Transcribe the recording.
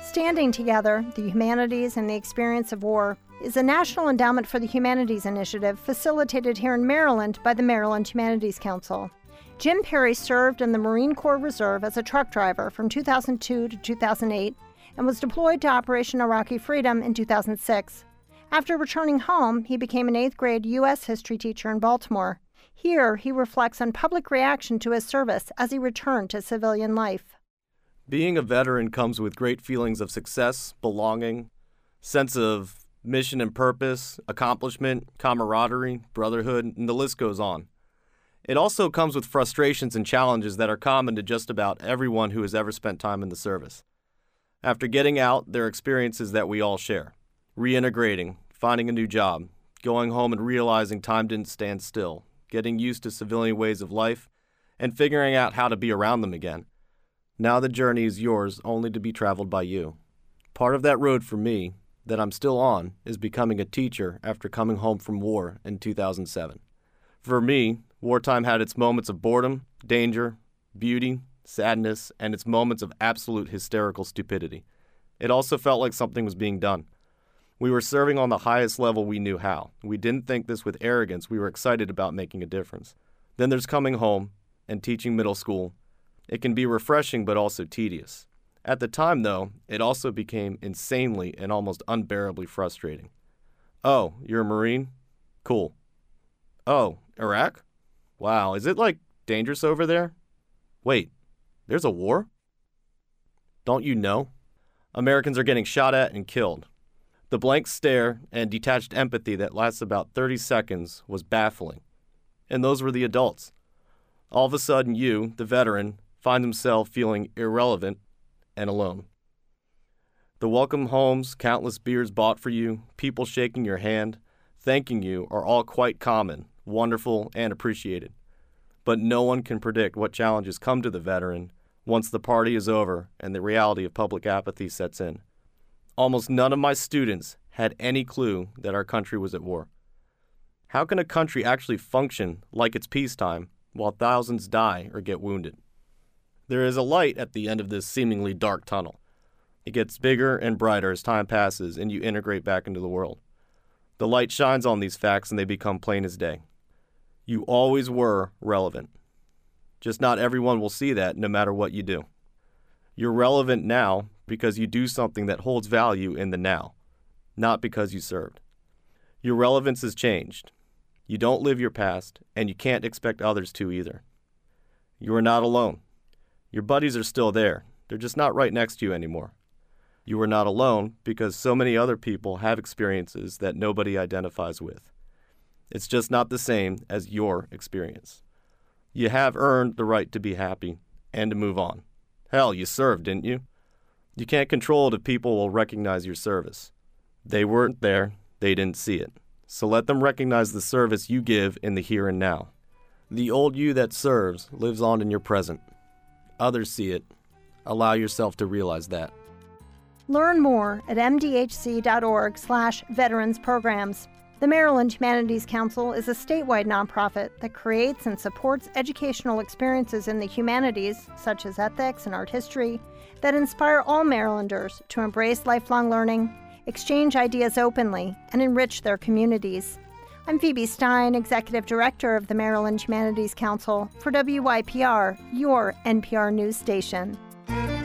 Standing Together, the Humanities and the Experience of War is a National Endowment for the Humanities initiative facilitated here in Maryland by the Maryland Humanities Council. Jim Perry served in the Marine Corps Reserve as a truck driver from 2002 to 2008 and was deployed to Operation Iraqi Freedom in 2006. After returning home, he became an 8th grade U.S. history teacher in Baltimore. Here, he reflects on public reaction to his service as he returned to civilian life. Being a veteran comes with great feelings of success, belonging, sense of mission and purpose, accomplishment, camaraderie, brotherhood, and the list goes on. It also comes with frustrations and challenges that are common to just about everyone who has ever spent time in the service. After getting out, there are experiences that we all share. Reintegrating, finding a new job, going home and realizing time didn't stand still, getting used to civilian ways of life, and figuring out how to be around them again. Now the journey is yours, only to be traveled by you. Part of that road for me, that I'm still on, is becoming a teacher after coming home from war in 2007. For me, wartime had its moments of boredom, danger, beauty, sadness, and its moments of absolute hysterical stupidity. It also felt like something was being done. We were serving on the highest level we knew how. We didn't think this with arrogance. We were excited about making a difference. Then there's coming home and teaching middle school. It can be refreshing but also tedious. At the time, though, it also became insanely and almost unbearably frustrating. Oh, you're a Marine? Cool. Oh, Iraq? Wow, is it, dangerous over there? Wait, there's a war? Don't you know? Americans are getting shot at and killed. The blank stare and detached empathy that lasts about 30 seconds was baffling. And those were the adults. All of a sudden, you, the veteran, find himself feeling irrelevant and alone. The welcome homes, countless beers bought for you, people shaking your hand, thanking you are all quite common, wonderful, and appreciated. But no one can predict what challenges come to the veteran once the party is over and the reality of public apathy sets in. Almost none of my students had any clue that our country was at war. How can a country actually function like it's peacetime while thousands die or get wounded? There is a light at the end of this seemingly dark tunnel. It gets bigger and brighter as time passes and you integrate back into the world. The light shines on these facts and they become plain as day. You always were relevant. Just not everyone will see that no matter what you do. You're relevant now because you do something that holds value in the now, not because you served. Your relevance has changed. You don't live your past, and you can't expect others to either. You are not alone. Your buddies are still there. They're just not right next to you anymore. You are not alone because so many other people have experiences that nobody identifies with. It's just not the same as your experience. You have earned the right to be happy and to move on. Hell, you served, didn't you? You can't control it if people will recognize your service. They weren't there, they didn't see it. So let them recognize the service you give in the here and now. The old you that serves lives on in your present. Others see it. Allow yourself to realize that. Learn more at mdhc.org/veterans programs. The Maryland Humanities Council is a statewide nonprofit that creates and supports educational experiences in the humanities, such as ethics and art history, that inspire all Marylanders to embrace lifelong learning, exchange ideas openly, and enrich their communities. I'm Phoebe Stein, Executive Director of the Maryland Humanities Council for WYPR, your NPR news station.